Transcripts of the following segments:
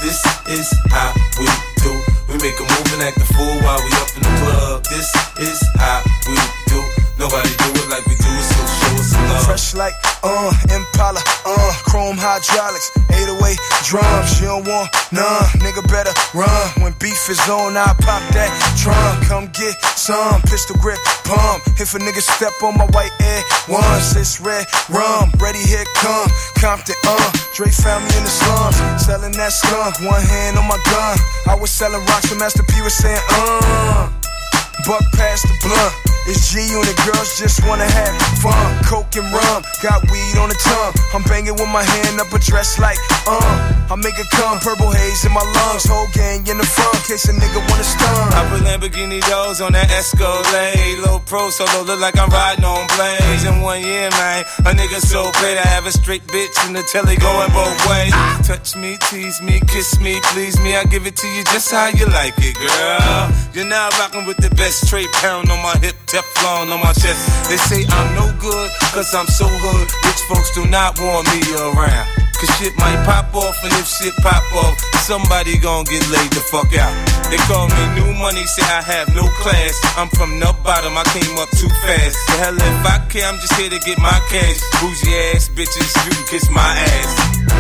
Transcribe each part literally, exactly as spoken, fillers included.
This is how we do. We make a move and act a fool while we up in the club. This is how we do. Nobody do it like we do it, so show us some love. Fresh like, uh, Impala, uh, chrome hydraulics, eight oh eight drums. She don't want none, nigga better run. When beef is on, I pop that drum. Come get some, pistol grip, pump. If a nigga step on my white air, once it's red rum. Ready, here come, Compton, uh. Dre found me in the slums, selling that skunk. One hand on my gun. I was selling rocks, and Master P was saying, uh. Buck past the blunt. It's G and the girls just wanna have fun. Coke and rum, got weed on the tongue. I'm banging with my hand up a dress like, uh I make it come, purple haze in my lungs. Whole gang in the front, case a nigga wanna stun. I put Lamborghini doors on that Escalade. Low pro solo, look like I'm riding on planes. In one year, man, a nigga so paid. I have a straight bitch in the telly going both ways. Touch me, tease me, kiss me, please me. I give it to you just how you like it, girl. You're now rocking with the best, straight pound on my hip, Teflon on my chest. They say I'm no good, cause I'm so hood. Rich folks do not want me around. Cause shit might pop off, and if shit pop off, somebody gon' get laid the fuck out. They call me new money, say I have no class. I'm from the bottom, I came up too fast. The hell if I care, I'm just here to get my cash. Bougie ass bitches, you can kiss my ass.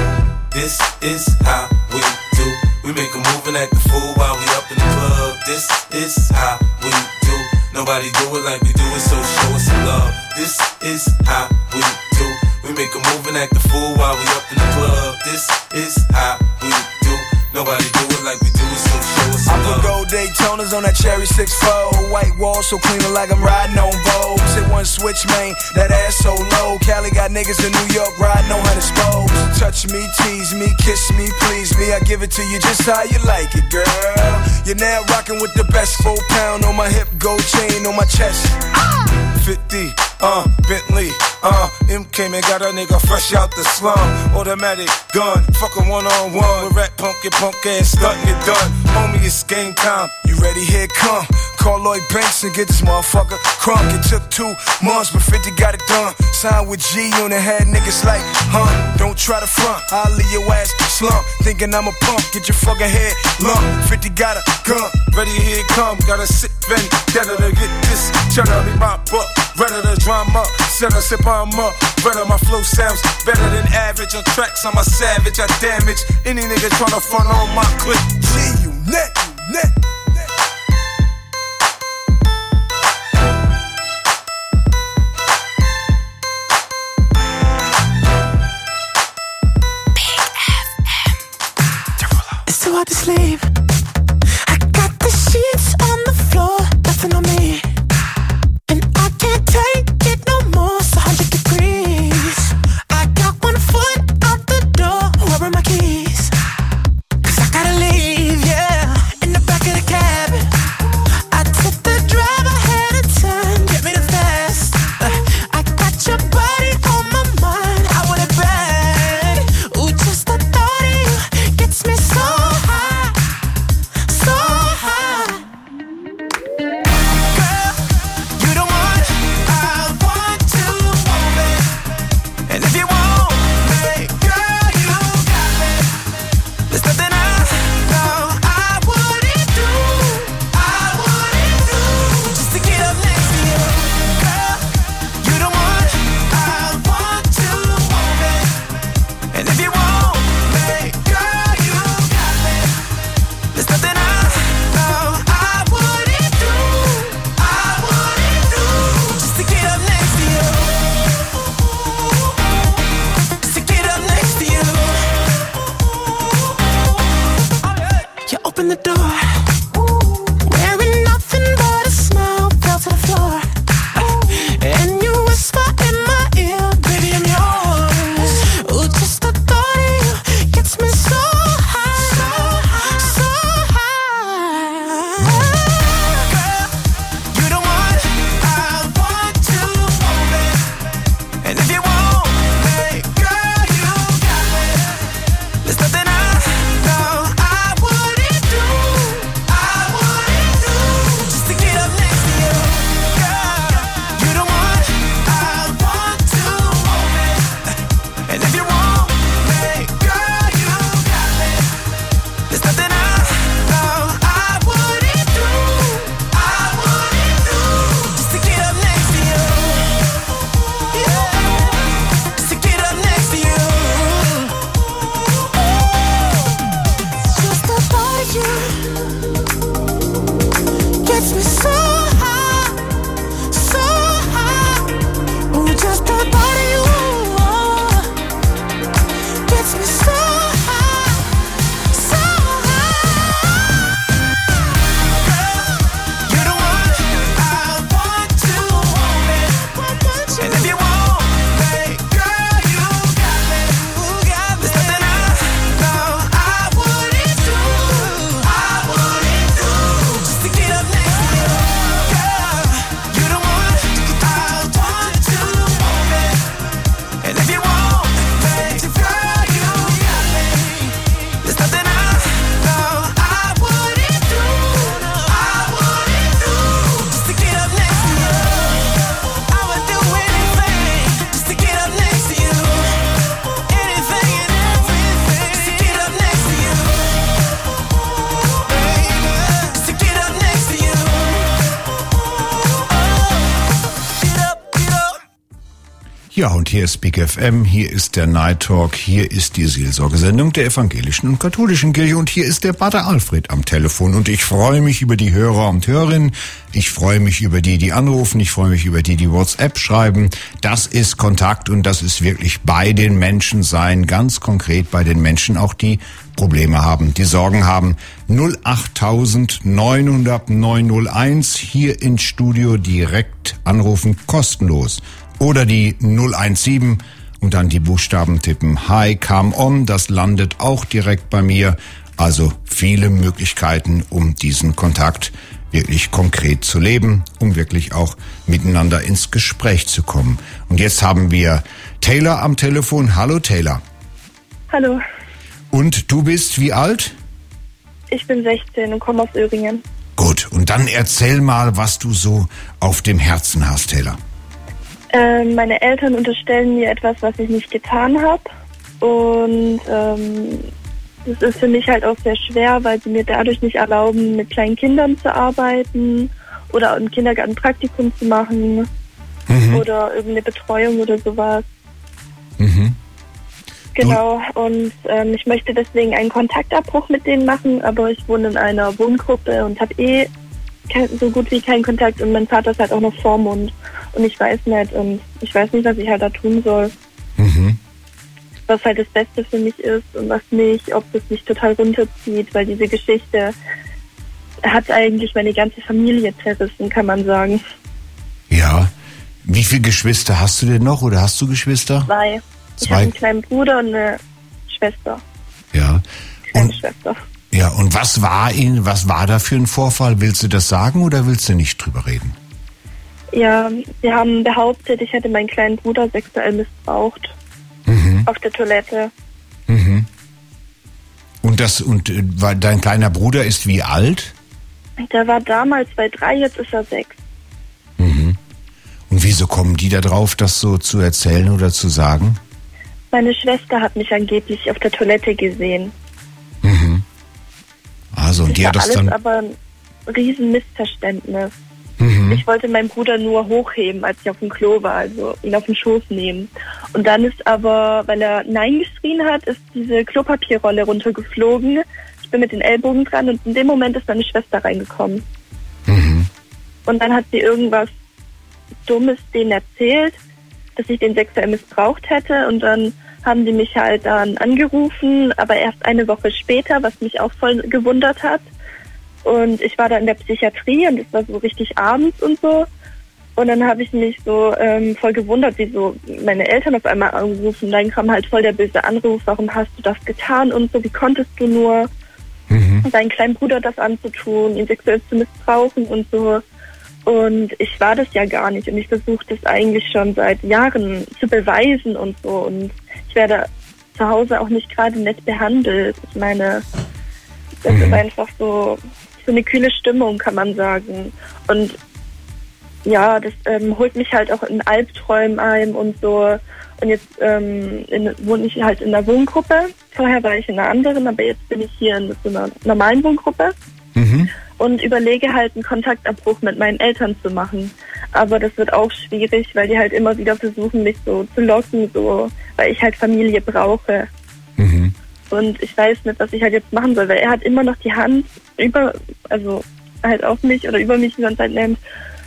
This is how we do. We make a move and act a fool while we up in the club. This is how we do. Nobody do it like we do it, so show us some love. This is how we do. We make a move and act a fool while we up in the club. This is how we do. Nobody do it like we do it, so show us some I love. put gold Daytonas on that cherry six four. White wall so clean like I'm riding on Vogue. Hit one switch, man, that ass so low. Cali got niggas in New York riding on hundred spokes. Touch me, tease me, kiss me, please me. I give it to you just how you like it, girl. You're now rocking with the best. Four pound on my hip, gold chain on my chest. fifty, uh, Bentley, uh, M came and got a nigga fresh out the slum. Automatic gun, fuck a one on one. With rat punk, your punk ass stuntin' it done. Homie, it's game time. You ready? Here it come. Call Lloyd Banks and get this motherfucker crunk. It took two months, but fifty got it done. Signed with G on the head, niggas like, huh? Don't try to front, I'll leave your ass slump. Thinking I'm a punk, get your fucking head lump. fifty got a gun, ready, here it come. Got a sick vendetta to get this cheddar in my butt. Redder the drama, set a sip on up. Redder my flow sounds better than average. On tracks, I'm a savage, I damage any nigga tryna front on my clip. G, you net, you net. So hard to sleep. I got the sheets on the floor, nothing on me, and I can't take it no more. It's a hundred degrees. I got one foot out the door. Where are my keys? Cause I gotta leave, yeah. In the back of the cab, I took the drive ahead of time. Get me the fast. I got your body on my mind. I want it bad. Ooh, just the thought of you gets me so. Open the door, wearing nothing but a smile, fell to the floor, and you whisper in my ear, baby, I'm yours. Ooh, just the thought of you gets me so high, so high, so high. Girl, you the one I want to hold it, and if you want me, girl, you got me. There's nothing I know I wouldn't do. Ja, und hier ist Big F M, hier ist der Night Talk, hier ist die Seelsorgesendung der evangelischen und katholischen Kirche und hier ist der Pater Alfred am Telefon und ich freue mich über die Hörer und Hörerinnen, ich freue mich über die, die anrufen, ich freue mich über die, die WhatsApp schreiben. Das ist Kontakt und das ist wirklich bei den Menschen sein, ganz konkret bei den Menschen, auch die Probleme haben, die Sorgen haben. null acht neunhundert neunhunderteins hier ins Studio direkt anrufen, kostenlos. Oder die null eins sieben und dann die Buchstaben tippen. Hi, come on, das landet auch direkt bei mir. Also viele Möglichkeiten, um diesen Kontakt wirklich konkret zu leben, um wirklich auch miteinander ins Gespräch zu kommen. Und jetzt haben wir Taylor am Telefon. Hallo Taylor. Hallo. Und du bist wie alt? Ich bin sechzehn und komme aus Öhringen. Gut, und dann erzähl mal, was du so auf dem Herzen hast, Taylor. Ähm, meine Eltern unterstellen mir etwas, was ich nicht getan habe. Und ähm, das ist für mich halt auch sehr schwer, weil sie mir dadurch nicht erlauben, mit kleinen Kindern zu arbeiten oder im Kindergarten Praktikum zu machen mhm. oder irgendeine Betreuung oder sowas. Mhm. Genau, und ähm, ich möchte deswegen einen Kontaktabbruch mit denen machen, aber ich wohne in einer Wohngruppe und habe eh kein, so gut wie keinen Kontakt und mein Vater ist halt auch noch Vormund und ich weiß nicht und ich weiß nicht, was ich halt da tun soll. Mhm. Was halt das Beste für mich ist und was nicht, ob das mich total runterzieht, weil diese Geschichte hat eigentlich meine ganze Familie zerrissen, kann man sagen. Ja, wie viele Geschwister hast du denn noch oder hast du Geschwister? Zwei. Ich habe einen kleinen Bruder und eine Schwester. Ja. Kleine und, Schwester. Ja, und was war ihn, was war da für ein Vorfall? Willst du das sagen oder willst du nicht drüber reden? Ja, sie haben behauptet, ich hätte meinen kleinen Bruder sexuell missbraucht. Mhm. Auf der Toilette. Mhm. Und das, und äh, war, dein kleiner Bruder ist wie alt? Der war damals bei drei, jetzt ist er sechs. Mhm. Und wieso kommen die da drauf, das so zu erzählen oder zu sagen? Meine Schwester hat mich angeblich auf der Toilette gesehen. Mhm. Also, und das die hat das alles dann... aber ein riesen Missverständnis. Mhm. Ich wollte meinen Bruder nur hochheben, als ich auf dem Klo war, also ihn auf den Schoß nehmen. Und dann ist aber, weil er Nein geschrien hat, ist diese Klopapierrolle runtergeflogen. Ich bin mit den Ellbogen dran und in dem Moment ist meine Schwester reingekommen. Mhm. Und dann hat sie irgendwas Dummes denen erzählt, dass ich den sexuell missbraucht hätte und dann haben die mich halt dann angerufen, aber erst eine Woche später, was mich auch voll gewundert hat. Und ich war da in der Psychiatrie und es war so richtig abends und so. Und dann habe ich mich so ähm, voll gewundert, wieso meine Eltern auf einmal angerufen. Dann kam halt voll der böse Anruf, warum hast du das getan und so, wie konntest du nur mhm. deinen kleinen Bruder das anzutun, ihn sexuell zu missbrauchen und so. Und ich war das ja gar nicht und ich versuche das eigentlich schon seit Jahren zu beweisen und so. Und ich werde zu Hause auch nicht gerade nett behandelt. Ich meine, das mhm. ist einfach so, so eine kühle Stimmung, kann man sagen. Und ja, das ähm, holt mich halt auch in Albträumen ein und so. Und jetzt ähm, in, wohne ich halt in einer Wohngruppe. Vorher war ich in einer anderen, aber jetzt bin ich hier in so einer normalen Wohngruppe. Mhm. Und überlege halt einen Kontaktabbruch mit meinen Eltern zu machen. Aber das wird auch schwierig, weil die halt immer wieder versuchen, mich so zu locken, so, weil ich halt Familie brauche. Mhm. Und ich weiß nicht, was ich halt jetzt machen soll, weil er hat immer noch die Hand über, also halt auf mich oder über mich, wie man es halt nennt.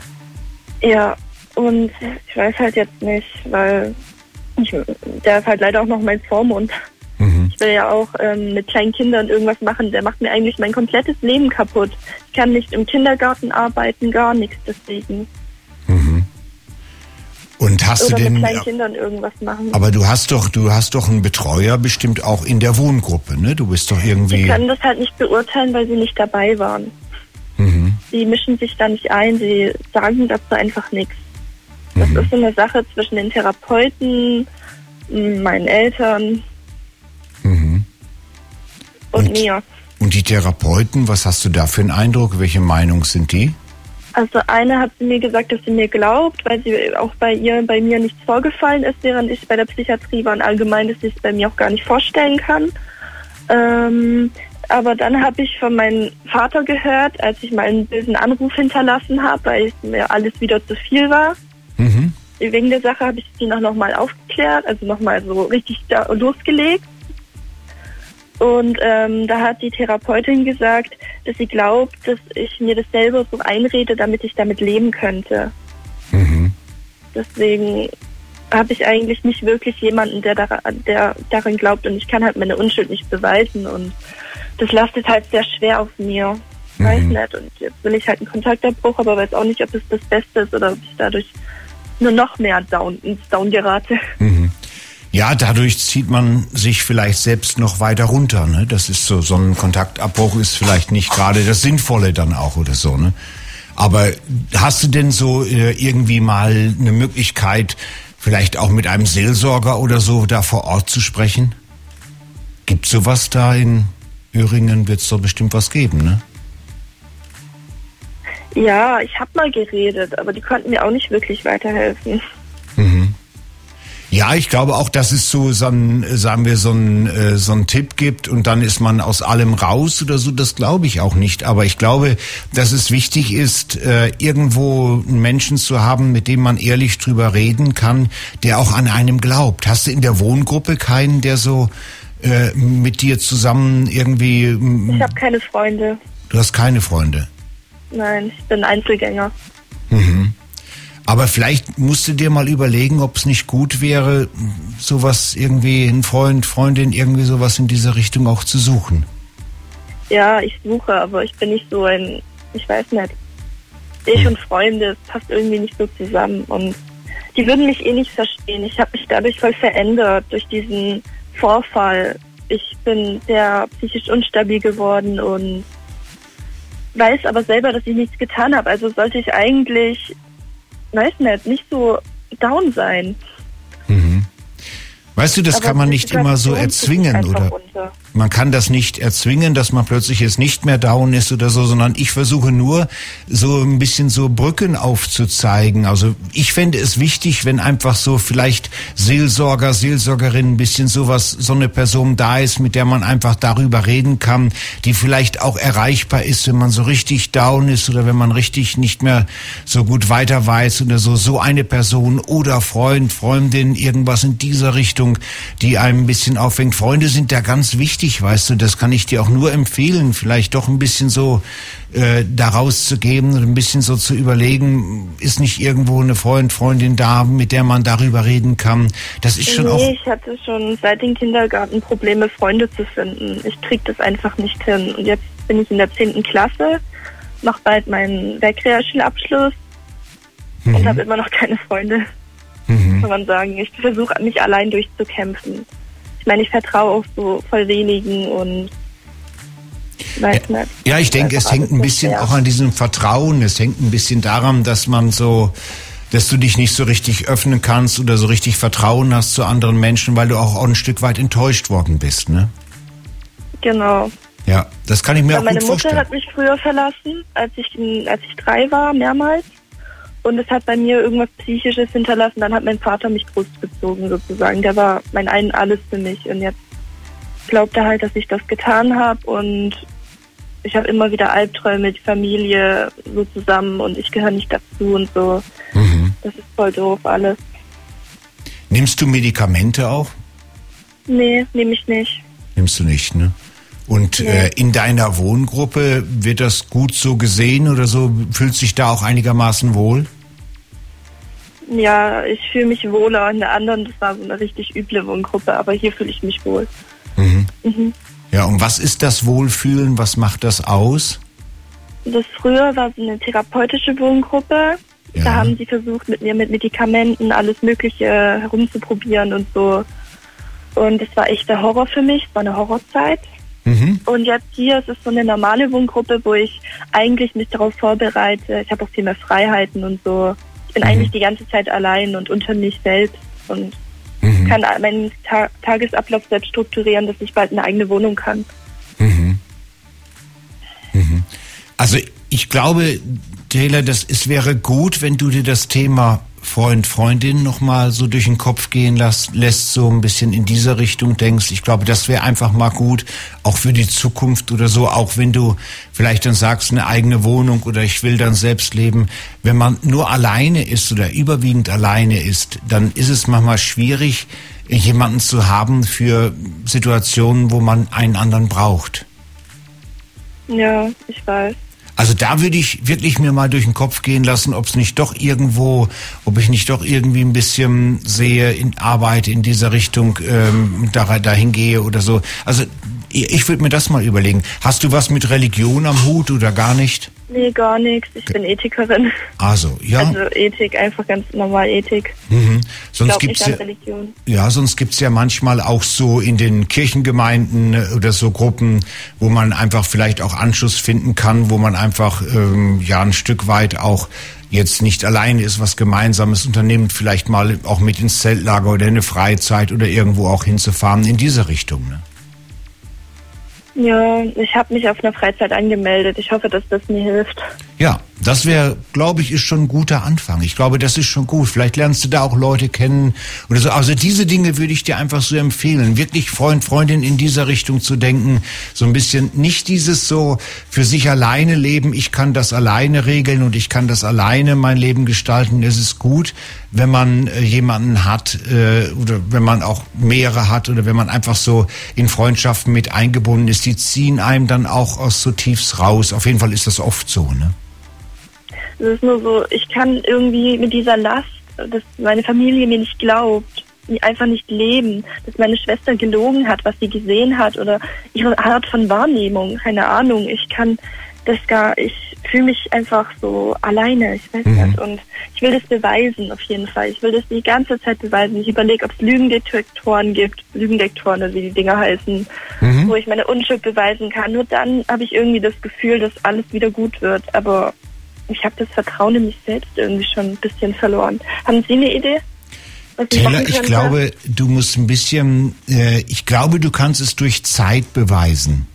Ja, und ich weiß halt jetzt nicht, weil ich, der ist halt leider auch noch mein Vormund. Mhm. Ich will ja auch ähm, mit kleinen Kindern irgendwas machen. Der macht mir eigentlich mein komplettes Leben kaputt. Ich kann nicht im Kindergarten arbeiten, gar nichts deswegen. Mhm. Und hast Oder du denn mit kleinen Kindern irgendwas machen. Aber du hast doch, du hast doch einen Betreuer bestimmt auch in der Wohngruppe, ne? Du bist doch irgendwie. Sie können das halt nicht beurteilen, weil sie nicht dabei waren. Mhm. Sie mischen sich da nicht ein. Sie sagen dazu einfach nichts. Das mhm. ist so eine Sache zwischen den Therapeuten, meinen Eltern. Mhm. Und, und mir. Und die Therapeuten, was hast du da für einen Eindruck? Welche Meinung sind die? Also eine hat sie mir gesagt, dass sie mir glaubt, weil sie auch bei ihr, bei mir nichts vorgefallen ist, während ich bei der Psychiatrie war und allgemein, dass sie es bei mir auch gar nicht vorstellen kann. Ähm, aber dann habe ich von meinem Vater gehört, als ich mal einen bösen Anruf hinterlassen habe, weil es mir alles wieder zu viel war. Mhm. wegen der Sache habe ich sie noch, noch mal aufgeklärt, also nochmal so richtig da losgelegt. Und ähm, da hat die Therapeutin gesagt, dass sie glaubt, dass ich mir das selber so einrede, damit ich damit leben könnte. Mhm. Deswegen habe ich eigentlich nicht wirklich jemanden, der, dar- der daran glaubt, und ich kann halt meine Unschuld nicht beweisen, und das lastet halt sehr schwer auf mir. Ich weiß Mhm. nicht, und jetzt will ich halt einen Kontaktabbruch, aber weiß auch nicht, ob es das Beste ist oder ob ich dadurch nur noch mehr down, ins Down gerate. Mhm. Ja, dadurch zieht man sich vielleicht selbst noch weiter runter, ne? Das ist so, so ein Kontaktabbruch ist vielleicht nicht gerade das Sinnvolle dann auch oder so, ne? Aber hast du denn so äh, irgendwie mal eine Möglichkeit, vielleicht auch mit einem Seelsorger oder so da vor Ort zu sprechen? Gibt's sowas da in Öhringen? Wird's doch bestimmt was geben, ne? Ja, ich habe mal geredet, aber die konnten mir auch nicht wirklich weiterhelfen. Mhm. Ja, ich glaube auch, dass es so, so ein, sagen wir, so ein, äh, so ein Tipp gibt und dann ist man aus allem raus oder so, das glaube ich auch nicht. Aber ich glaube, dass es wichtig ist, äh, irgendwo einen Menschen zu haben, mit dem man ehrlich drüber reden kann, der auch an einem glaubt. Hast du in der Wohngruppe keinen, der so äh, mit dir zusammen irgendwie... Ich habe keine Freunde. Du hast keine Freunde? Nein, ich bin Einzelgänger. Mhm. Aber vielleicht musst du dir mal überlegen, ob es nicht gut wäre, sowas irgendwie, ein Freund, Freundin, irgendwie sowas in dieser Richtung auch zu suchen. Ja, ich suche, aber ich bin nicht so ein, ich weiß nicht. Ich und Freunde, es passt irgendwie nicht so zusammen, und die würden mich eh nicht verstehen. Ich habe mich dadurch voll verändert, durch diesen Vorfall. Ich bin sehr psychisch unstabil geworden und weiß aber selber, dass ich nichts getan habe. Also sollte ich eigentlich, weiß nicht, nicht so down sein. Mhm. Weißt du, das Aber kann man die nicht immer so Situation zieht erzwingen, mich einfach oder? runter. Man kann das nicht erzwingen, dass man plötzlich jetzt nicht mehr down ist oder so, sondern ich versuche nur, so ein bisschen so Brücken aufzuzeigen. Also ich fände es wichtig, wenn einfach so vielleicht Seelsorger, Seelsorgerin, ein bisschen sowas, so eine Person da ist, mit der man einfach darüber reden kann, die vielleicht auch erreichbar ist, wenn man so richtig down ist oder wenn man richtig nicht mehr so gut weiter weiß oder so. So eine Person oder Freund, Freundin, irgendwas in dieser Richtung, die einem ein bisschen auffängt. Freunde sind da ganz wichtig. Weißt du, das kann ich dir auch nur empfehlen, vielleicht doch ein bisschen so äh, da rauszugeben und ein bisschen so zu überlegen, ist nicht irgendwo eine Freund, Freundin da, mit der man darüber reden kann. Das ist schon nee, auch... ich hatte schon seit dem Kindergarten Probleme, Freunde zu finden. Ich krieg das einfach nicht hin. Und jetzt bin ich in der zehnten Klasse, mache bald meinen Werkrealschulabschluss Mhm. und habe immer noch keine Freunde, Mhm. kann man sagen. Ich versuche, mich allein durchzukämpfen. Ich meine, ich vertraue auch so voll wenigen und weiß nicht. Ja, ich denke, es Einfach hängt alles ein so bisschen schwer. auch an diesem Vertrauen. Es hängt ein bisschen daran, dass man so, dass du dich nicht so richtig öffnen kannst oder so richtig Vertrauen hast zu anderen Menschen, weil du auch ein Stück weit enttäuscht worden bist, ne? Genau. Ja, das kann ich mir Weil auch meine gut Mutter vorstellen. hat mich früher verlassen, als ich, als ich drei war, mehrmals. Und es hat bei mir irgendwas Psychisches hinterlassen. Dann hat mein Vater mich großgezogen sozusagen. Der war mein ein Alles für mich. Und jetzt glaubt er halt, dass ich das getan habe. Und ich habe immer wieder Albträume, die Familie so zusammen und ich gehöre nicht dazu und so. Mhm. Das ist voll doof alles. Nimmst du Medikamente auch? Nee, nehme ich nicht. Nimmst du nicht, ne? Und Nee. äh, in deiner Wohngruppe wird das gut so gesehen oder so? Fühlst dich da auch einigermaßen wohl? Ja, ich fühle mich wohler. In der anderen, das war so eine richtig üble Wohngruppe, aber hier fühle ich mich wohl. Mhm. Mhm. Ja, und was ist das Wohlfühlen? Was macht das aus? Das früher war so eine therapeutische Wohngruppe. Ja. Da haben sie versucht, mit mir mit Medikamenten alles Mögliche herumzuprobieren und so. Und das war echt der Horror für mich. Es war eine Horrorzeit. Mhm. Und jetzt hier ist es so eine normale Wohngruppe, wo ich eigentlich mich darauf vorbereite. Ich habe auch viel mehr Freiheiten und so. Ich bin Mhm. eigentlich die ganze Zeit allein und unter mich selbst und Mhm. kann meinen Ta- Tagesablauf selbst strukturieren, dass ich bald eine eigene Wohnung kann. Mhm. Mhm. Also ich glaube, Taylor, das es wäre gut, wenn du dir das Thema Freund, Freundin nochmal so durch den Kopf gehen lässt, lässt, so ein bisschen in diese Richtung denkst. Ich glaube, das wäre einfach mal gut, auch für die Zukunft oder so, auch wenn du vielleicht dann sagst, eine eigene Wohnung oder ich will dann selbst leben. Wenn man nur alleine ist oder überwiegend alleine ist, dann ist es manchmal schwierig, jemanden zu haben für Situationen, wo man einen anderen braucht. Ja, ich weiß. Also da würde ich wirklich mir mal durch den Kopf gehen lassen, ob es nicht doch irgendwo, ob ich nicht doch irgendwie ein bisschen sehe, in Arbeit in dieser Richtung ähm, da, dahin gehe oder so. Also ich, ich würde mir das mal überlegen. Hast du was mit Religion am Hut oder gar nicht? Nee, gar nichts. Ich bin Ethikerin. Also, ja. Also Ethik, einfach ganz normal Ethik. Mhm. Sonst ich gibt's nicht an ja, Religion. Ja, sonst gibt's ja manchmal auch so in den Kirchengemeinden oder so Gruppen, wo man einfach vielleicht auch Anschluss finden kann, wo man einfach ähm, ja ein Stück weit auch jetzt nicht alleine ist, was Gemeinsames unternimmt, vielleicht mal auch mit ins Zeltlager oder in eine Freizeit oder irgendwo auch hinzufahren in diese Richtung, ne? Ja, ich habe mich auf einer Freizeit angemeldet. Ich hoffe, dass das mir hilft. Ja, das wäre, glaube ich, ist schon ein guter Anfang. Ich glaube, das ist schon gut. Vielleicht lernst du da auch Leute kennen oder so. Also diese Dinge würde ich dir einfach so empfehlen. Wirklich Freund, Freundin in dieser Richtung zu denken. So ein bisschen nicht dieses so für sich alleine leben. Ich kann das alleine regeln und ich kann das alleine mein Leben gestalten. Es ist gut, wenn man äh, jemanden hat äh, oder wenn man auch mehrere hat oder wenn man einfach so in Freundschaften mit eingebunden ist. Die ziehen einem dann auch aus so tiefs raus. Auf jeden Fall ist das oft so, ne? Es ist nur so, ich kann irgendwie mit dieser Last, dass meine Familie mir nicht glaubt, einfach nicht leben, dass meine Schwester gelogen hat, was sie gesehen hat oder ihre Art von Wahrnehmung, keine Ahnung. Ich kann das gar, ich fühle mich einfach so alleine, ich weiß Mhm. nicht. Und ich will das beweisen, auf jeden Fall. Ich will das die ganze Zeit beweisen. Ich überlege, ob es Lügendetektoren gibt, Lügendetektoren oder wie die Dinger heißen, Mhm. wo ich meine Unschuld beweisen kann. Nur dann habe ich irgendwie das Gefühl, dass alles wieder gut wird. Aber ich habe das Vertrauen in mich selbst irgendwie schon ein bisschen verloren. Haben Sie eine Idee? Was ich Taylor, machen ich könnte? glaube, du musst ein bisschen, äh, ich glaube, du kannst es durch Zeit beweisen.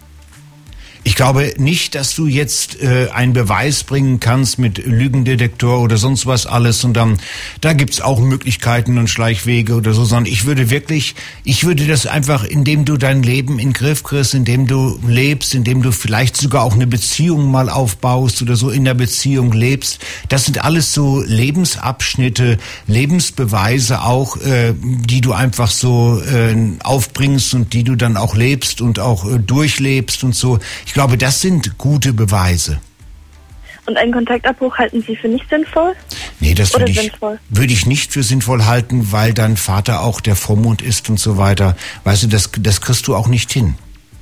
Ich glaube nicht, dass du jetzt äh, einen Beweis bringen kannst mit Lügendetektor oder sonst was alles und dann, da gibt's auch Möglichkeiten und Schleichwege oder so, sondern ich würde wirklich, ich würde das einfach, indem du dein Leben in den Griff kriegst, indem du lebst, indem du vielleicht sogar auch eine Beziehung mal aufbaust oder so in der Beziehung lebst, das sind alles so Lebensabschnitte, Lebensbeweise auch, äh, die du einfach so äh, aufbringst und die du dann auch lebst und auch äh, durchlebst und so. Ich glaube, das sind gute Beweise. Und einen Kontaktabbruch halten Sie für nicht sinnvoll? Nee, das Oder würde ich, sinnvoll? würde ich nicht für sinnvoll halten, weil dein Vater auch der Vormund ist und so weiter. Weißt du, das, das kriegst du auch nicht hin.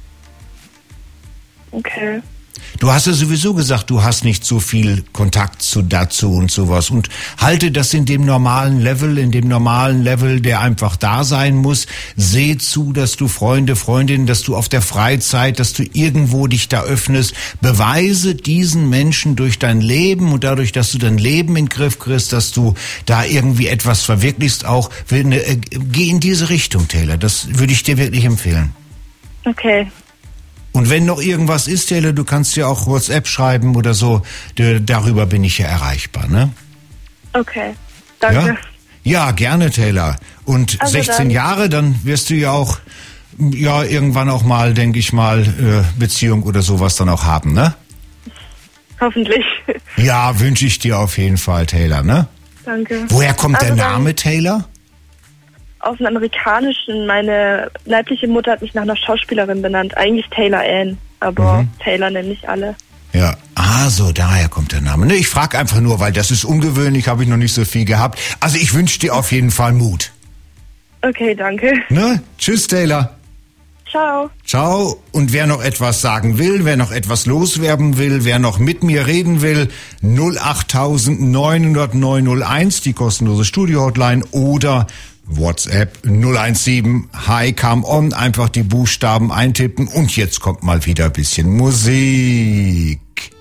Okay. Du hast ja sowieso gesagt, du hast nicht so viel Kontakt zu dazu und sowas und halte das in dem normalen Level, in dem normalen Level, der einfach da sein muss. Seh zu, dass du Freunde, Freundinnen, dass du auf der Freizeit, dass du irgendwo dich da öffnest. Beweise diesen Menschen durch dein Leben und dadurch, dass du dein Leben in den Griff kriegst, dass du da irgendwie etwas verwirklichst auch. Geh in diese Richtung, Taylor. Das würde ich dir wirklich empfehlen. Okay. Und wenn noch irgendwas ist, Taylor, du kannst ja auch WhatsApp schreiben oder so. D- darüber bin ich ja erreichbar, ne? Okay. Danke. Ja, ja, gerne, Taylor. Und Also sechzehn dann- Jahre, dann wirst du ja auch, ja, irgendwann auch mal, denke ich mal, äh, Beziehung oder sowas dann auch haben, ne? Hoffentlich. Ja, wünsche ich dir auf jeden Fall, Taylor, ne? Danke. Woher kommt Also der dann- Name, Taylor? Aus dem Amerikanischen. Meine leibliche Mutter hat mich nach einer Schauspielerin benannt. Eigentlich Taylor Ann, aber Mhm. Taylor nennen nicht alle. Ja, ah, so, daher kommt der Name. Ne, ich frage einfach nur, weil das ist ungewöhnlich, habe ich noch nicht so viel gehabt. Also ich wünsche dir auf jeden Fall Mut. Okay, danke. Ne? Tschüss, Taylor. Ciao. Ciao. Und wer noch etwas sagen will, wer noch etwas loswerden will, wer noch mit mir reden will, null acht neun null null neun null eins, die kostenlose Studio-Hotline oder WhatsApp null eins sieben, hi, come on, einfach die Buchstaben eintippen und jetzt kommt mal wieder ein bisschen Musik.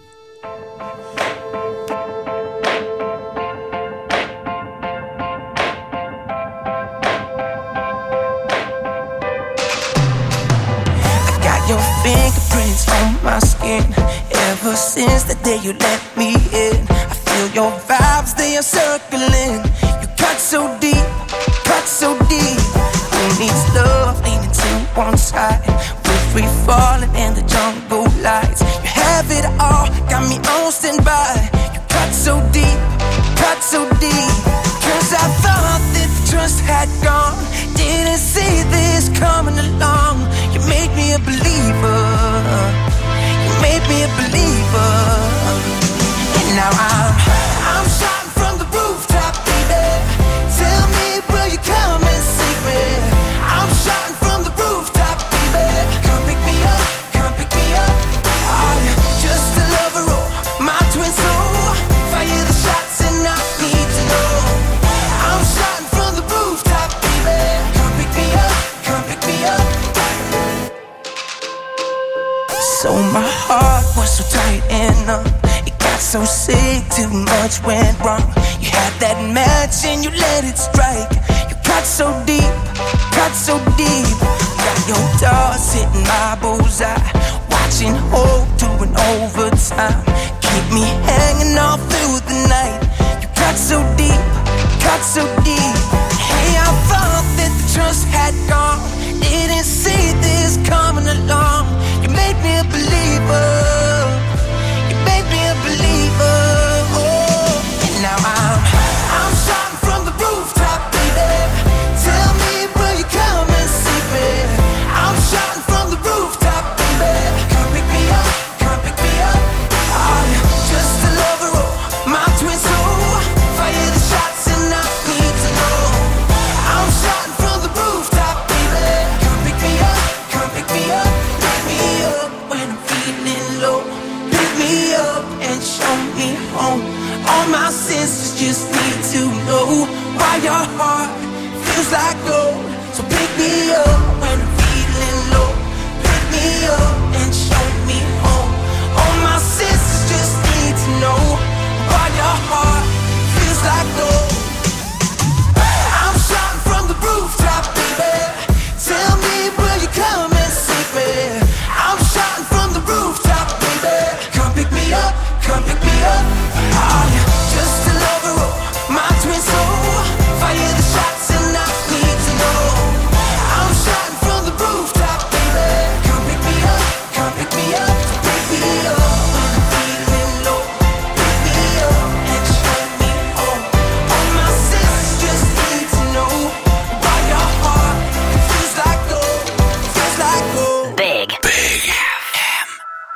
Got your fingerprints on my skin. Ever since the day you let me in, I feel feel your vibes, they are circling. You cut so deep, cut so deep. Who needs love leaning to one side? We're free falling in the jungle lights. You have it all, got me on standby. You cut so deep, cut so deep. Cause I thought that the trust had gone. Didn't see this coming along. You made me a believer. You made me a believer. And now I'm I'm shouting from the rooftop, baby. Tell me, will you come and save me? I'm shouting from the rooftop, baby. Come pick me up, come pick me up. Are you just a lover or my twin soul? Fire the shots and I need to know. I'm shouting from the rooftop, baby. Come pick me up, come pick me up. So my heart was so tight and numb. It got so sick, too much went wrong. You had that match and you let it strike. You cut so deep, cut so deep. Got your doors hitting my bullseye. Watching hope doing overtime. Keep me hanging all through the night. You cut so deep, cut so deep. Hey, I thought that the trust had gone. Didn't see this coming along. You made me a believer. You made me a believer. Oh, and now I'm I'm shouting from the rooftop, baby. Tell me, will you come and see me? I'm shouting from the rooftop, baby. Come pick me up, come pick me up. Are you just a lover or my twin soul? Fire the shots and I need to know. I'm shouting from the rooftop, baby. Come pick me up, come pick me up. Pick me up when I'm feeling low. Pick me up and show me home. All my senses just need to know why your heart feels like gold. So pick me up when I'm feeling low. Pick me up and show me home. All my senses just need to know why your heart feels like gold. I'm shouting from the rooftop, baby. Tell me, will you come and save me? I'm shouting from the rooftop, baby. Come pick me up, come pick me up. Are you just a lover or my twin soul? Fire the shots and I need to know. I'm shouting from the rooftop, baby. Come pick me up, come pick me up. Pick me up when I'm feeling low. Pick me up and show me home. All my senses just need to know why your heart feels like gold, feels like gold. Big. Big F M.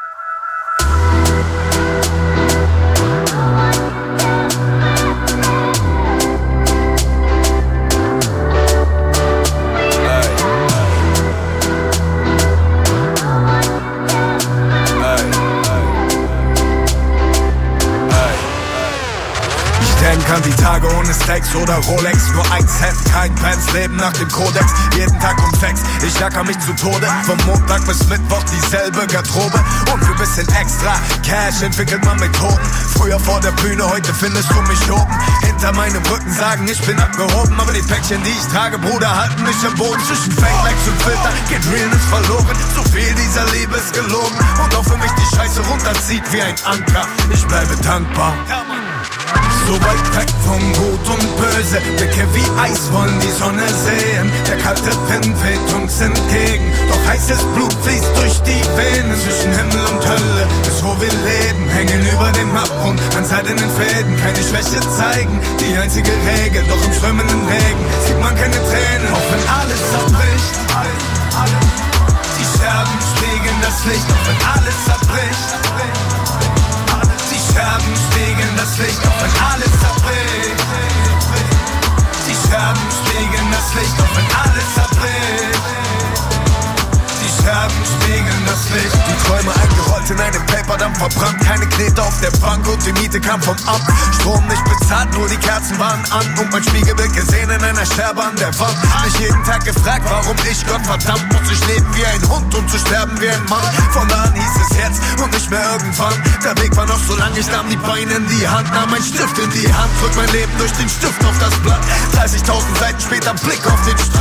Ich denke an die Tage ohne Stacks oder Rolex. Nur ein Cent, kein Pants, Leben nach dem Kodex. Jeden Tag um Sex, ich jacker mich zu Tode. Vom Montag bis Mittwoch dieselbe Garderobe. Und für bisschen extra Cash entwickelt man Methoden. Früher vor der Bühne, heute findest du mich oben. Hinter meinem Rücken sagen, ich bin abgehoben. Aber die Päckchen, die ich trage, Bruder, halten mich am Boden. Zwischen Fake Likes und Filter geht Realness verloren. So viel dieser Liebe ist gelogen. Und auch für mich die Scheiße runterzieht wie ein Anker. Ich bleibe dankbar. So weit weg von Gut und Böse, Blicke wie Eis wollen die Sonne sehen. Der kalte Wind weht uns entgegen, doch heißes Blut fließt durch die Venen. Zwischen Himmel und Hölle, bis wo wir leben, hängen über dem Abgrund an seidenen Fäden. Keine Schwäche zeigen, die einzige Regel, doch im strömenden Regen sieht man keine Tränen. Auch wenn alles zerbricht, die Scherben spiegeln das Licht. Auch wenn alles zerbricht, die Scherben spiegeln das Licht, auch wenn alles zerbricht. Die Scherben spiegeln das Licht, auch wenn alles zerbricht. Die Scherben spiegeln das Licht. Die Träume eingerollt in einem Paperdampf verbrannt. Keine Knete auf der Bank und die Miete kam vom Amt. Strom nicht bezahlt, nur die Kerzen waren an. Und mein Spiegelbild gesehen in einer Scherbe an der Wand. Mich jeden Tag gefragt, warum ich, Gott verdammt, muss ich leben wie ein Hund, um zu sterben wie ein Mann. Von da an hieß es jetzt und nicht mehr irgendwann. Der Weg war noch so lang, ich nahm die Beine in die Hand, nahm mein Stift in die Hand, drück mein Leben durch den Stift auf das Blatt. dreißigtausend Seiten später, Blick auf den Strand.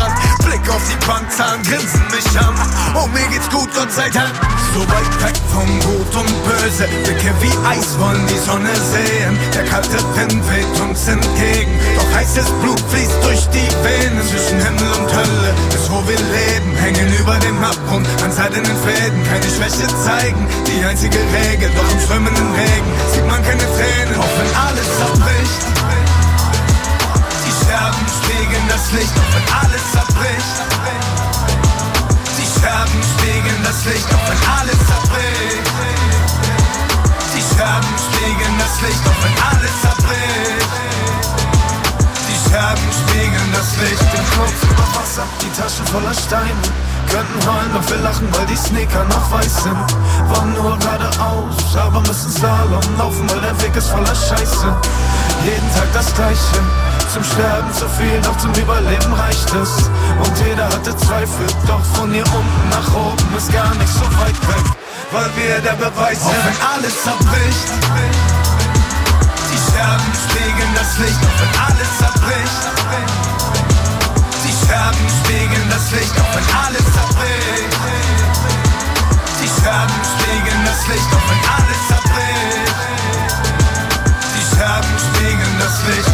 Blick auf die Bankzahlen grinsen mich an. Oh, mir geht's gut, Gott sei Dank. So weit weg vom Gut und Böse, Blicke wie Eis wollen die Sonne sehen. Der kalte Wind weht uns entgegen, doch heißes Blut fließt durch die Venen. Zwischen Himmel und Hölle, bis wo wir leben, hängen über dem Abgrund an seidenen Fäden. Keine Schwäche zeigen, die einzige Regel, doch im strömenden Regen sieht man keine Tränen, auch wenn alles zerbricht. Die Scherben spiegeln das Licht, auch wenn alles zerbricht. Die Scherben spiegeln das Licht, auch wenn alles zerbricht. Die Scherben spiegeln das Licht, auch wenn alles zerbricht. Die Scherben spiegeln das Licht. Den Kopf über Wasser, die Taschen voller Steine. Könnten heulen, doch wir lachen, weil die Sneaker noch weiß sind. Wollen nur geradeaus, aber müssen Slalom laufen, weil der Weg ist voller Scheiße. Jeden Tag das Gleiche, zum Sterben zu viel, doch zum Überleben reicht es. Und jeder hatte Zweifel, doch von hier unten nach oben ist gar nicht so weit weg, weil wir der Beweis sind. Auch wenn alles zerbricht, die Scherben spiegeln das Licht, auch wenn alles zerbricht. Die Scherben spiegeln das Licht, auch wenn alles zerbricht. Die Scherben spiegeln das Licht, auch wenn alles zerbricht. Die Scherben spiegeln das Licht.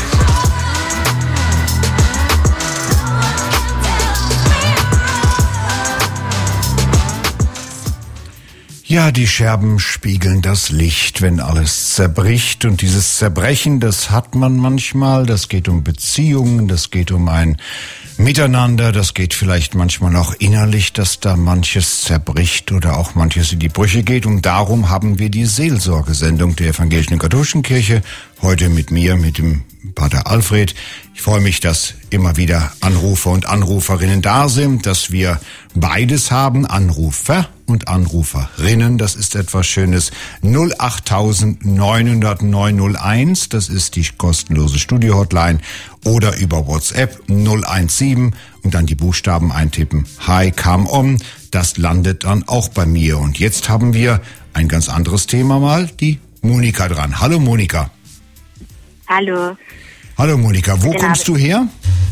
Ja, die Scherben spiegeln das Licht, wenn alles zerbricht. Und dieses Zerbrechen, das hat man manchmal. Das geht um Beziehungen, das geht um ein Miteinander. Das geht vielleicht manchmal auch innerlich, dass da manches zerbricht oder auch manches in die Brüche geht. Und darum haben wir die Seelsorgesendung der Evangelischen Katholischen Kirche heute mit mir, mit dem Pater Alfred. Ich freue mich, dass immer wieder Anrufer und Anruferinnen da sind, dass wir beides haben, Anrufer und Anruferinnen. Das ist etwas Schönes. null acht neun null null neun null eins, das ist die kostenlose Studio-Hotline, oder über WhatsApp null eins sieben und dann die Buchstaben eintippen. Hi, come on. Das landet dann auch bei mir. Und jetzt haben wir ein ganz anderes Thema mal, die Monika dran. Hallo Monika. Hallo. Hallo Monika, wo Guten kommst Abend. du her?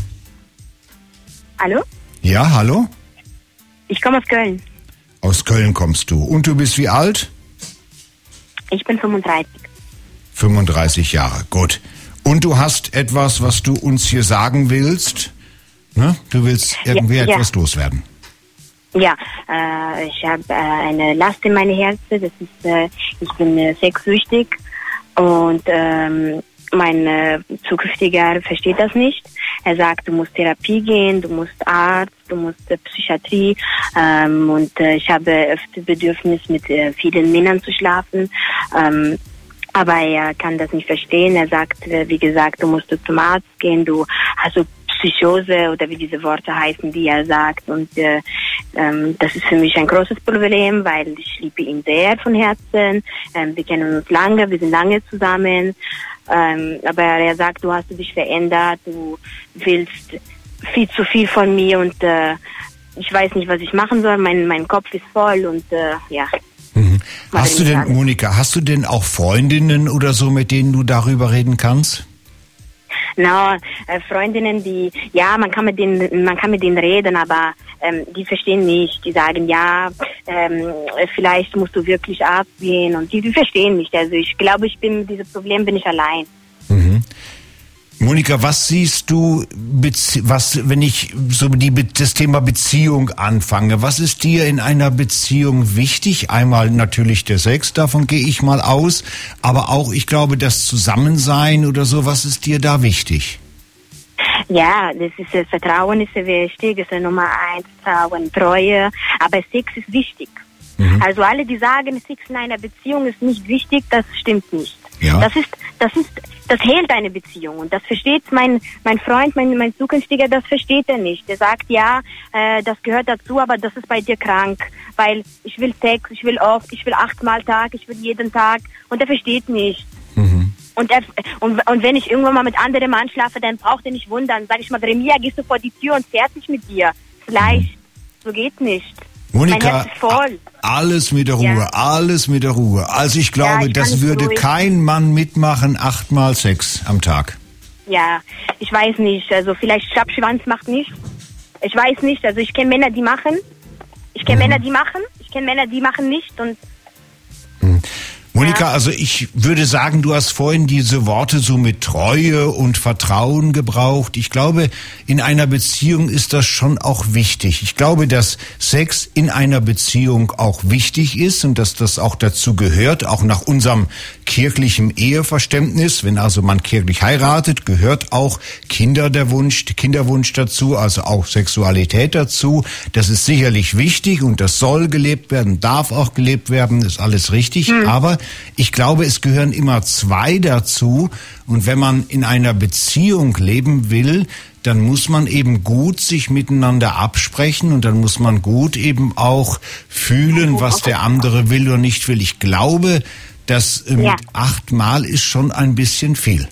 Hallo? Ja, hallo? Ich komme aus Köln. Aus Köln kommst du. Und du bist wie alt? Ich bin fünfunddreißig. fünfunddreißig Jahre, gut. Und du hast etwas, was du uns hier sagen willst? Ne? Du willst irgendwie Ja, ja. etwas loswerden. Ja, äh, ich habe äh, eine Last in meinem Herzen. Das ist, äh, ich bin äh, sexsüchtig und ähm, mein äh, zukünftiger versteht das nicht. Er sagt, du musst Therapie gehen, du musst Arzt, du musst äh, Psychiatrie ähm, und äh, ich habe öfter Bedürfnis, mit äh, vielen Männern zu schlafen. Ähm, aber er kann das nicht verstehen. Er sagt, äh, wie gesagt, du musst zum Arzt gehen, du hast so Psychose oder wie diese Worte heißen, die er sagt. Und äh, ähm, das ist für mich ein großes Problem, weil ich liebe ihn sehr von Herzen. Ähm, wir kennen uns lange, wir sind lange zusammen. Ähm, aber er sagt, du hast dich verändert, du willst viel zu viel von mir und äh, ich weiß nicht, was ich machen soll. Mein, mein Kopf ist voll und äh, ja. Mhm. Hast du denn, sagen. Monika, hast du denn auch Freundinnen oder so, mit denen du darüber reden kannst? Na, äh, Freundinnen, die, ja, man kann mit denen, man kann mit denen reden, aber ähm, die verstehen nicht. Die sagen, ja, ähm, vielleicht musst du wirklich Arzt gehen und die, die verstehen nicht. Also ich glaube, ich bin, dieses Problem bin ich allein. Mhm. Monika, was siehst du, Bezie- was, wenn ich so die, das Thema Beziehung anfange, was ist dir in einer Beziehung wichtig? Einmal natürlich der Sex, davon gehe ich mal aus, aber auch, ich glaube, das Zusammensein oder so, was ist dir da wichtig? Ja, das ist das Vertrauen ist sehr wichtig, das ist Nummer eins, Vertrauen, Treue, aber Sex ist wichtig. Mhm. Also alle, die sagen, Sex in einer Beziehung ist nicht wichtig, das stimmt nicht. Ja. Das ist, das ist, das hält eine Beziehung und das versteht mein, mein Freund, mein, mein zukünftiger, das versteht er nicht. Er sagt, ja, äh, das gehört dazu, aber das ist bei dir krank, weil ich will Sex, ich will oft, ich will achtmal Tag, ich will jeden Tag und er versteht nicht. Mhm. Und, er, und, und wenn ich irgendwann mal mit anderem Mann schlafe, dann braucht er nicht wundern. Sag ich mal, Remia, gehst du vor die Tür und fertig mit dir. Vielleicht, mhm. so geht nicht. Monika, mein Herz ist voll. Alles mit der Ruhe, Ja. alles mit der Ruhe. Also ich glaube, Ja, ich kann das nicht würde ruhig. kein Mann mitmachen, achtmal Sex am Tag. Ja, ich weiß nicht. Also vielleicht Schabschwanz macht nicht. Ich weiß nicht, also ich kenne Männer, die machen. Ich kenne mhm. Männer, die machen. Ich kenne Männer, die machen nicht. Und mhm. Monika, also ich würde sagen, du hast vorhin diese Worte so mit Treue und Vertrauen gebraucht. Ich glaube, in einer Beziehung ist das schon auch wichtig. Ich glaube, dass Sex in einer Beziehung auch wichtig ist und dass das auch dazu gehört, auch nach unserem kirchlichen Eheverständnis. Wenn also man kirchlich heiratet, gehört auch Kinder der Wunsch, Kinderwunsch dazu, also auch Sexualität dazu. Das ist sicherlich wichtig und das soll gelebt werden, darf auch gelebt werden, ist alles richtig. Hm. Aber ich glaube, es gehören immer zwei dazu. Und wenn man in einer Beziehung leben will, dann muss man eben gut sich miteinander absprechen und dann muss man gut eben auch fühlen, was der andere will oder nicht will. Ich glaube, das mit ja. achtmal ist schon ein bisschen viel.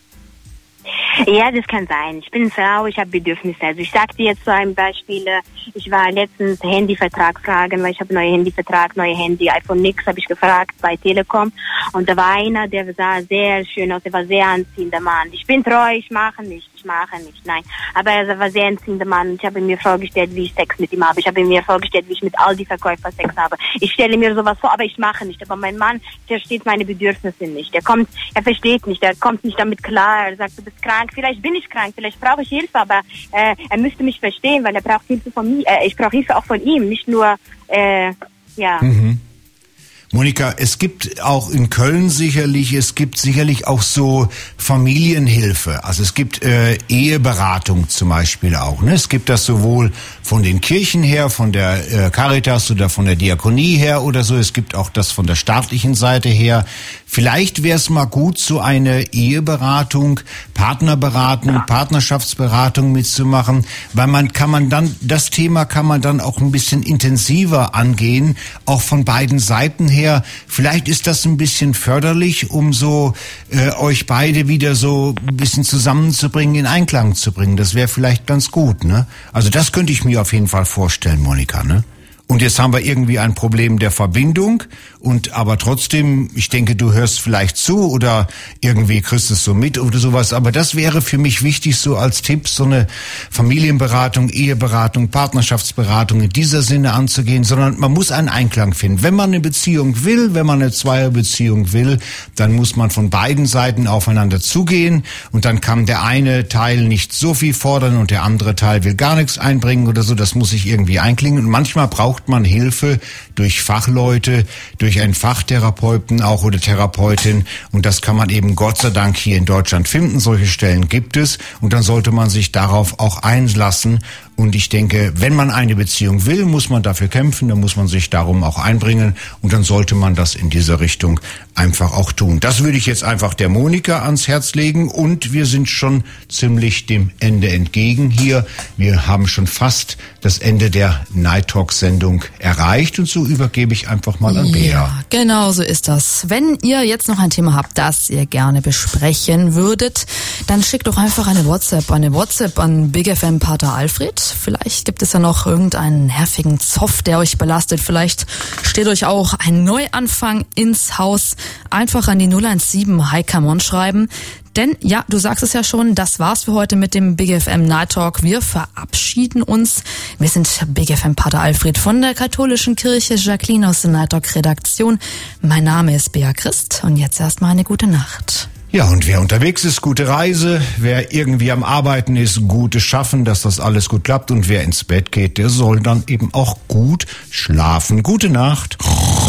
Ja, das kann sein. Ich bin Frau, ich habe Bedürfnisse. Also ich sag dir jetzt so ein Beispiel. Ich war letztens Handyvertrag fragen, weil ich habe neuen Handyvertrag, neue Handy, iPhone nix, habe ich gefragt bei Telekom. Und da war einer, der sah sehr schön aus, der war sehr anziehender Mann. Ich bin treu, ich mache nicht, ich mache nicht, nein. Aber er war sehr anziehender Mann. Ich habe mir vorgestellt, wie ich Sex mit ihm habe. Ich habe mir vorgestellt, wie ich mit all die Verkäufer Sex habe. Ich stelle mir sowas vor, aber ich mache nicht. Aber mein Mann versteht meine Bedürfnisse nicht. Er kommt, er versteht nicht, er kommt nicht damit klar. Er sagt, du bist krank, vielleicht bin ich krank, vielleicht brauche ich Hilfe, aber äh, er müsste mich verstehen, weil er braucht Hilfe von mir. Äh, ich brauche Hilfe auch von ihm, nicht nur, äh, ja. Mhm. Monika, es gibt auch in Köln sicherlich, es gibt sicherlich auch so Familienhilfe. Also es gibt äh, Eheberatung zum Beispiel auch. Ne? Es gibt das sowohl von den Kirchen her, von der äh, Caritas oder von der Diakonie her oder so. Es gibt auch das von der staatlichen Seite her. Vielleicht wäre es mal gut, so eine Eheberatung, Partnerberatung, Partnerschaftsberatung mitzumachen, weil man kann man dann, das Thema kann man dann auch ein bisschen intensiver angehen, auch von beiden Seiten her. Vielleicht ist das ein bisschen förderlich, um so äh, euch beide wieder so ein bisschen zusammenzubringen, in Einklang zu bringen. Das wäre vielleicht ganz gut, ne? Also das könnte ich mir auf jeden Fall vorstellen, Monika, ne? Und jetzt haben wir irgendwie ein Problem der Verbindung und aber trotzdem, ich denke, du hörst vielleicht zu oder irgendwie kriegst es so mit oder sowas, aber das wäre für mich wichtig, so als Tipp, so eine Familienberatung, Eheberatung, Partnerschaftsberatung in dieser Sinne anzugehen, sondern man muss einen Einklang finden. Wenn man eine Beziehung will, wenn man eine Zweierbeziehung will, dann muss man von beiden Seiten aufeinander zugehen und dann kann der eine Teil nicht so viel fordern und der andere Teil will gar nichts einbringen oder so, das muss sich irgendwie einklingen und manchmal braucht man Hilfe durch Fachleute, durch einen Fachtherapeuten auch oder Therapeutin und das kann man eben Gott sei Dank hier in Deutschland finden. Solche Stellen gibt es und dann sollte man sich darauf auch einlassen und ich denke, wenn man eine Beziehung will, muss man dafür kämpfen, dann muss man sich darum auch einbringen und dann sollte man das in dieser Richtung einfach auch tun. Das würde ich jetzt einfach der Monika ans Herz legen und wir sind schon ziemlich dem Ende entgegen hier. Wir haben schon fast das Ende der Night Talk Sendung erreicht und so übergebe ich einfach mal an Bea. Ja, genau so ist das. Wenn ihr jetzt noch ein Thema habt, das ihr gerne besprechen würdet, dann schickt doch einfach eine WhatsApp, eine WhatsApp an Big F M Pater Alfred. Vielleicht gibt es ja noch irgendeinen nervigen Zoff, der euch belastet. Vielleicht steht euch auch ein Neuanfang ins Haus. Einfach an die null eins sieben Hi Come On schreiben. Denn, ja, du sagst es ja schon, das war's für heute mit dem Big F M Night Talk. Wir verabschieden uns. Wir sind Big F M Pater Alfred von der katholischen Kirche, Jacqueline aus der Night Talk Redaktion. Mein Name ist Bea Christ und jetzt erstmal eine gute Nacht. Ja, und wer unterwegs ist, gute Reise. Wer irgendwie am Arbeiten ist, gutes Schaffen, dass das alles gut klappt. Und wer ins Bett geht, der soll dann eben auch gut schlafen. Gute Nacht.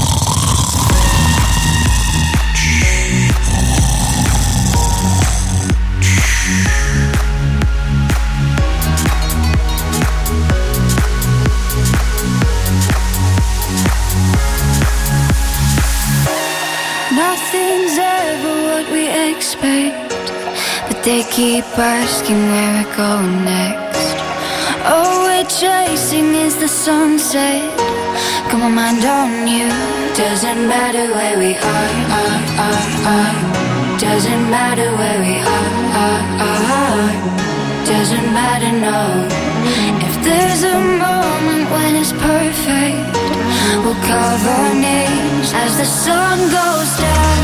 Nothing's ever what we expect, but they keep asking where we're going next. All we're chasing is the sunset. Got my mind on you. Doesn't matter where we are, are, are, are. Doesn't matter where we are, are, are. Doesn't matter, no. If there's a moment when it's perfect, we'll carve our names as the sun goes down.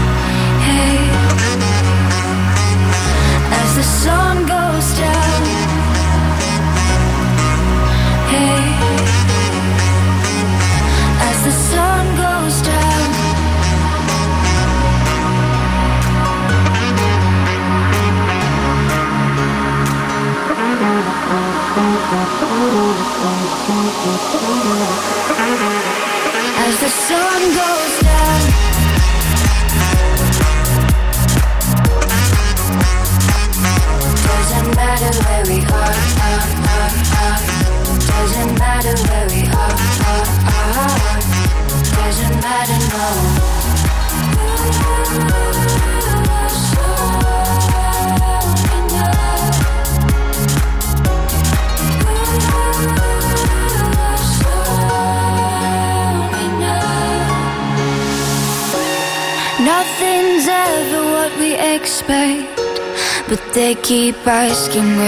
Hey, as the sun goes down. As the sun goes down, doesn't matter where we are, are, are, are. Doesn't matter where we are, are, are. Doesn't matter, no. Nothing's ever what we expect, but they keep asking where